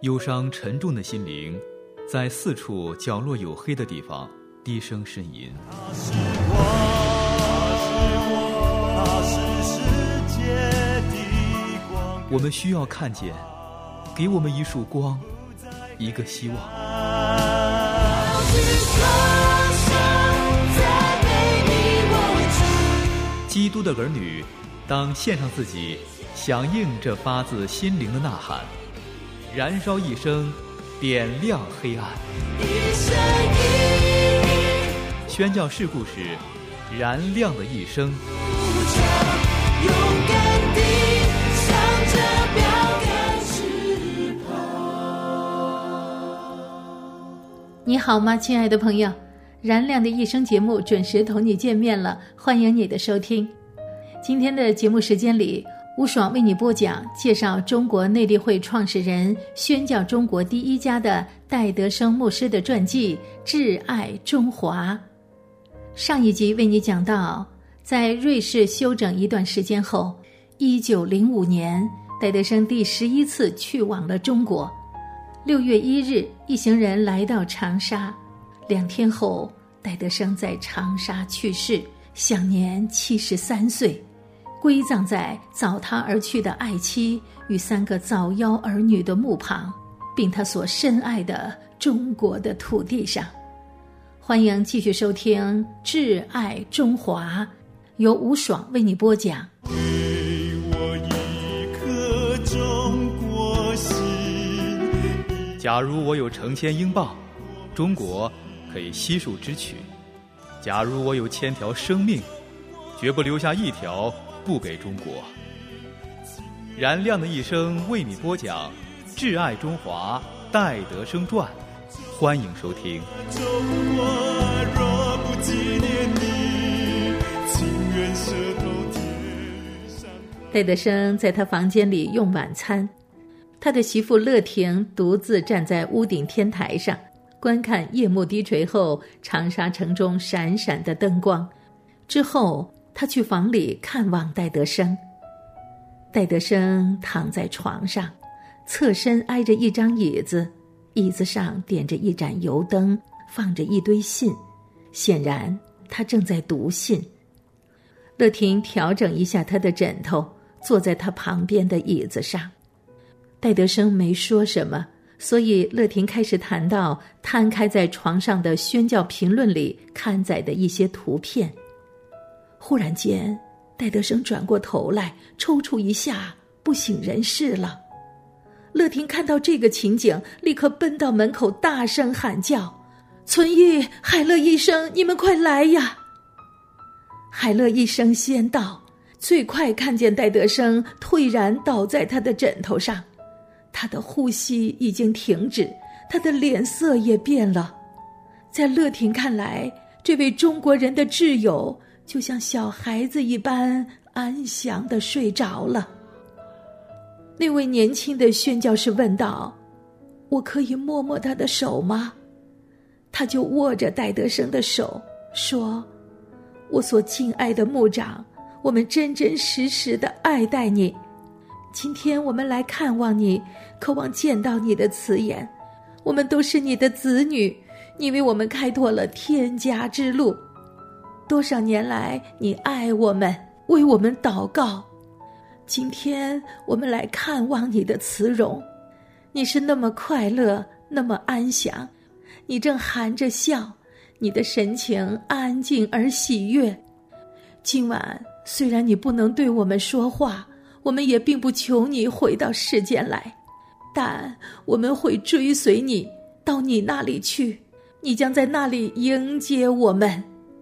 忧伤沉重的心灵在四处角落有黑的地方低声呻吟。 他是世界的光， 我们需要看见，给我们一束光，一个希望。基督的儿女当献上自己，响应这发自心灵的呐喊，燃烧一生，点亮黑暗。宣教士故事，燃亮的一生。 勇敢地向着标杆直跑。 你好吗，亲爱的朋友？燃亮的一生节目准时同你见面了，欢迎你的收听。今天的节目时间里，吴爽为你播讲介绍中国内力会创始人、宣教中国第一家的戴德生牧师的传记《挚爱中华》。上一集为你讲到，在瑞士休整一段时间后，1905年，戴德生第11次去往了中国。6月1日，一行人来到长沙。2天后，戴德生在长沙去世，享年73岁，归葬在早他而去的爱妻与3个早夭儿女的墓旁，并他所深爱的中国的土地上。欢迎继续收听《挚爱中华》，由吴爽为你播讲。 给我一颗中国心。 假如我有成千英镑，中国可以悉数支取；假如我有1000条生命，绝不留下一条不给中国。燃亮的一生为你播讲《挚爱中华》戴德生传，欢迎收听。 中国若不纪念你，情愿舌头贴上。 戴德生在他房间里用晚餐，他的媳妇乐婷独自站在屋顶天台上，观看夜幕低垂后长沙城中闪闪的灯光。之后他去房里看望戴德生。戴德生躺在床上，侧身挨着一张椅子，椅子上点着一盏油灯，放着一堆信，显然他正在读信。乐婷调整一下他的枕头，坐在他旁边的椅子上。戴德生没说什么，所以乐婷开始谈到摊开在床上的宣教评论里刊载的一些图片。忽然间，戴德生转过头来，抽搐一下，不省人事了。乐婷看到这个情景，立刻奔到门口，大声喊叫：“存义、海乐医生，你们快来呀！”海乐医生先到，最快看见戴德生颓然倒在他的枕头上，他的呼吸已经停止，他的脸色也变了。在乐婷看来，这位中国人的挚友就像小孩子一般安详地睡着了。那位年轻的宣教士问道：“我可以摸摸他的手吗？”他就握着戴德生的手说：“我所敬爱的牧长，我们真真实实地爱戴你。今天我们来看望你，渴望见到你的慈颜。我们都是你的子女，你为我们开拓了天家之路。多少年来，你爱我们，为我们祷告。今天我们来看望你的慈容，你是那么快乐，那么安详，你正含着笑，你的神情安静而喜悦。今晚虽然你不能对我们说话，我们也并不求你回到世间来，但我们会追随你到你那里去，你将在那里迎接我们。”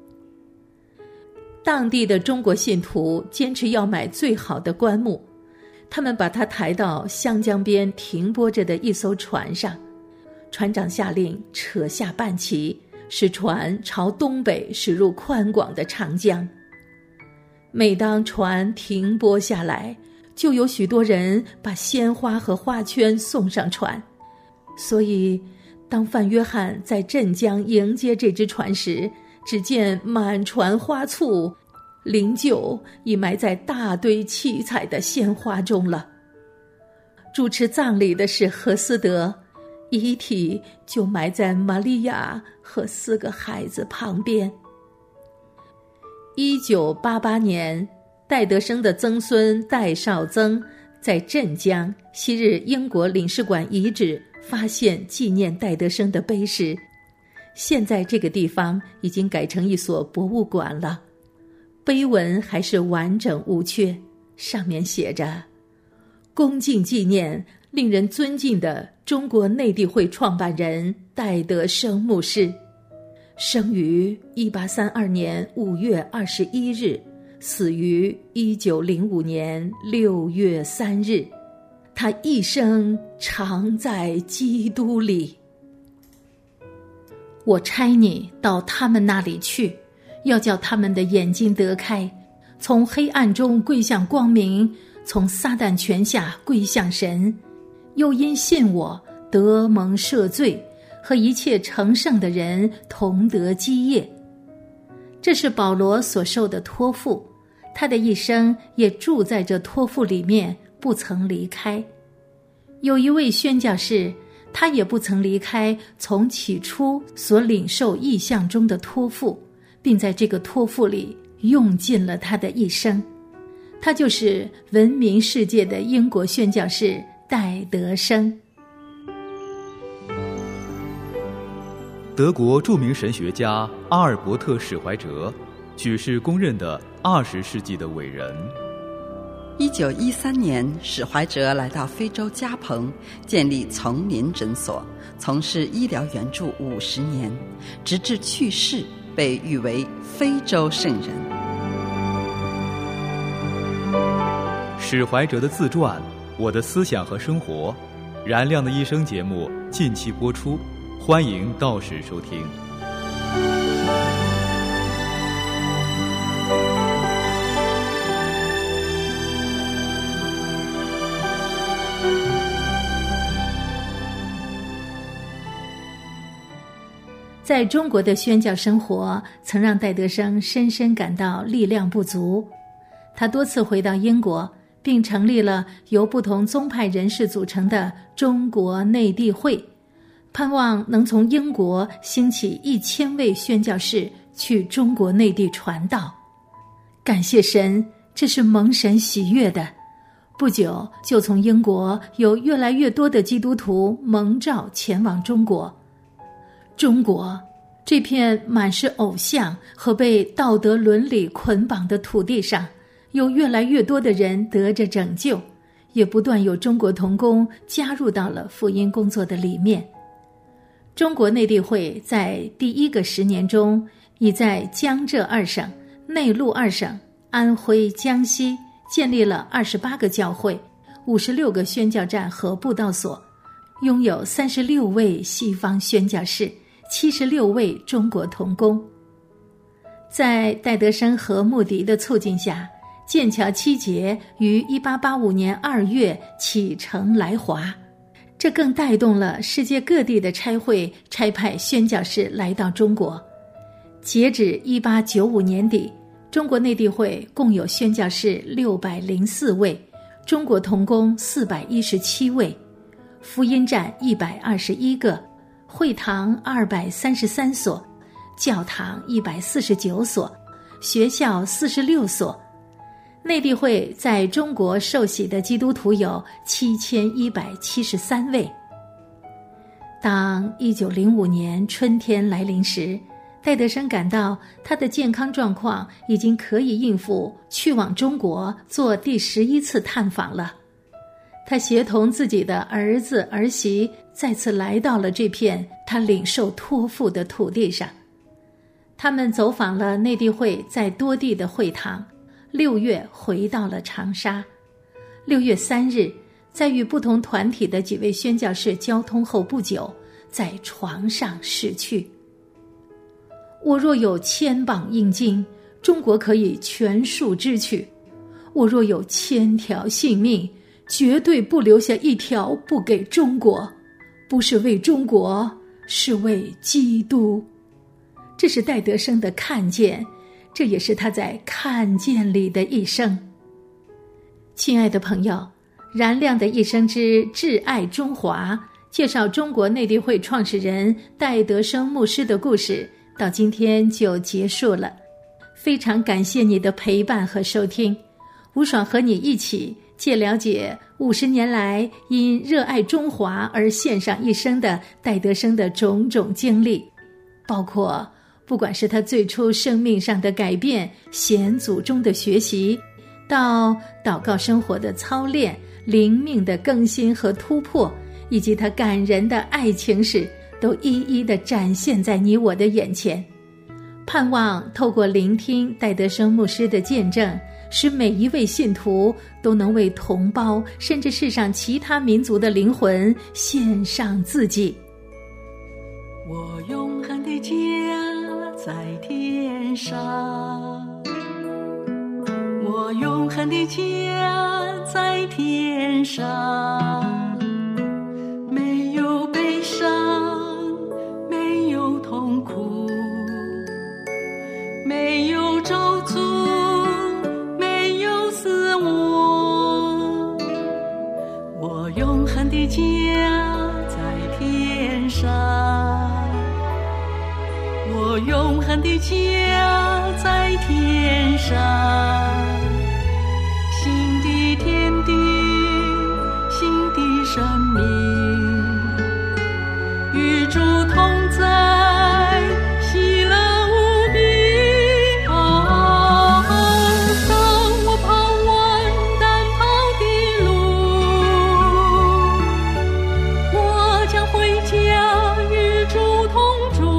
当地的中国信徒坚持要买最好的棺木，他们把它抬到湘江边停泊着的一艘船上，船长下令扯下半旗，使船朝东北驶入宽广的长江。每当船停泊下来，就有许多人把鲜花和花圈送上船。所以当范约翰在镇江迎接这只船时，只见满船花簇，灵柩已埋在大堆七彩的鲜花中了。 主持葬礼的是何思德，遗体就埋在玛利亚和4个孩子旁边。1988年，戴德生的曾孙戴绍曾在镇江昔日英国领事馆遗址发现纪念戴德生的碑石，现在这个地方已经改成一所博物馆了。碑文还是完整无缺，上面写着：恭敬纪念令人尊敬的中国内地会创办人戴德生牧师，生于1832年5月21日，死于1905年6月3日。他一生常在基督里。我差你到他们那里去，要叫他们的眼睛得开，从黑暗中归向光明，从撒旦权下归向神，又因信我得蒙赦罪，和一切成圣的人同得基业。这是保罗所受的托付，他的一生也住在这托付里面，不曾离开。有一位宣教士，他也不曾离开从起初所领受异象中的托付，并在这个托付里用尽了他的一生。他就是闻名世界的英国宣教士戴德生。 德国著名神学家阿尔伯特·史怀哲，举世公认的20世纪的伟人。 1913年，史怀哲来到非洲加蓬，建立丛林诊所，从事医疗援助50年，直至去世，被誉为非洲圣人。 史怀哲的自传《我的思想和生活》，燃亮的一生节目近期播出，欢迎到时收听。 在中国的宣教生活曾让戴德生深深感到力量不足，他多次回到英国，并成立了由不同宗派人士组成的中国内地会，盼望能从英国兴起1000位宣教士去中国内地传道。感谢神，这是蒙神喜悦的。不久就从英国有越来越多的基督徒蒙召前往中国。中国这片满是偶像和被道德伦理捆绑的土地上，有越来越多的人得着拯救，也不断有中国同工加入到了福音工作的里面。中国内地会在第1个10年中，已在江浙2省、内陆2省、安徽、江西建立了28个教会、56个宣教站和布道所，拥有36位西方宣教士、76位中国同工。在戴德生和穆迪的促进下，剑桥七节于1885年2月启程来华，这更带动了世界各地的差会差派宣教士来到中国。截止1895年底，中国内地会共有宣教士604位，中国同工417位，福音站121个，会堂233所，教堂149所，学校46所。内地会在中国受洗的基督徒有7173位。当1905年春天来临时，戴德生感到他的健康状况已经可以应付去往中国做第11次探访了。他协同自己的儿子儿媳再次来到了这片他领受托付的土地上。他们走访了内地会在多地的会堂，6月回到了长沙。6月3日，在与不同团体的几位宣教士交通后不久，在床上逝去。我若有1000磅硬金，中国可以全数支取；我若有1000条性命，绝对不留下一条不给中国，不是为中国，是为基督。这是戴德生的看见，这也是他在看见里的一生。亲爱的朋友， 燃亮的一生之挚爱中华，介绍中国内地会创始人戴德生牧师的故事，到今天就结束了。非常感谢你的陪伴和收听，吴爽和你一起借了解50年来因热爱中华而献上一生的戴德生的种种经历，包括不管是他最初生命上的改变、险阻中的学习，到祷告生活的操练、灵命的更新和突破，以及他感人的爱情史，都一一地展现在你我的眼前。盼望透过聆听戴德生牧师的见证，使每一位信徒都能为同胞甚至世上其他民族的灵魂献上自己。 我永恒的家在天上，我永恒的家在天上，没有悲伤，没有痛苦，没有咒诅，没有死亡。我永恒的家在天上，我永恒的家在天上，新的天地，新的生命，与主同在，喜乐无比。当我跑完单跑的路，我将回家与主同住。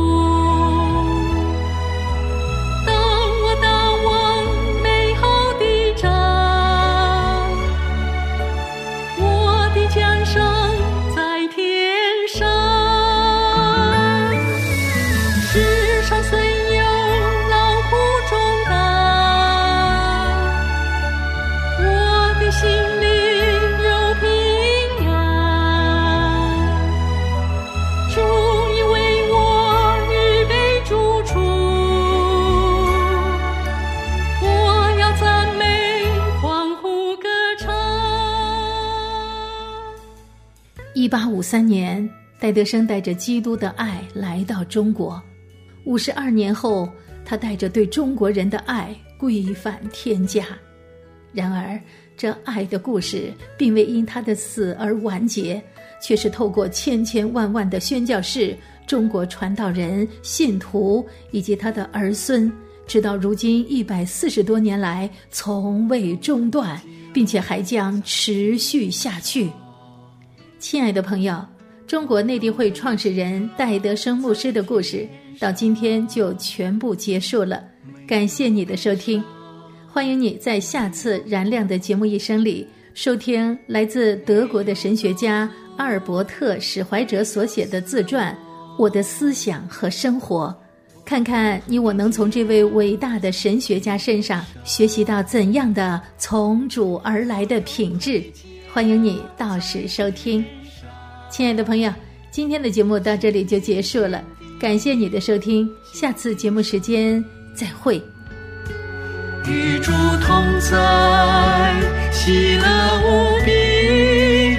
1853年，戴德生带着基督的爱来到中国。52年后，他带着对中国人的爱归返天家。然而，这爱的故事并未因他的死而完结，却是透过千千万万的宣教士、中国传道人、信徒以及他的儿孙，直到如今140多年来从未中断，并且还将持续下去。亲爱的朋友，中国内地会创始人戴德生牧师的故事到今天就全部结束了，感谢你的收听。欢迎你在下次燃亮的节目一生里收听来自德国的神学家阿尔伯特·史怀哲所写的自传《我的思想和生活》，看看你我能从这位伟大的神学家身上学习到怎样的从主而来的品质。欢迎你到时收听。亲爱的朋友，今天的节目到这里就结束了，感谢你的收听，下次节目时间再会。 与主同在，喜乐无比。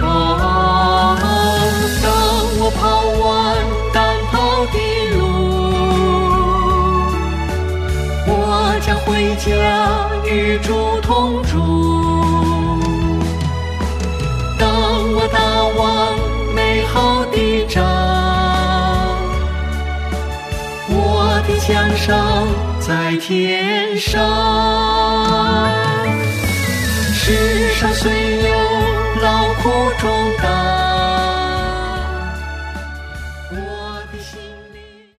当我跑完单跑的路，我将回家与主同住。当我打完美好的仗，我的奖赏在天上。世上虽有劳苦重担，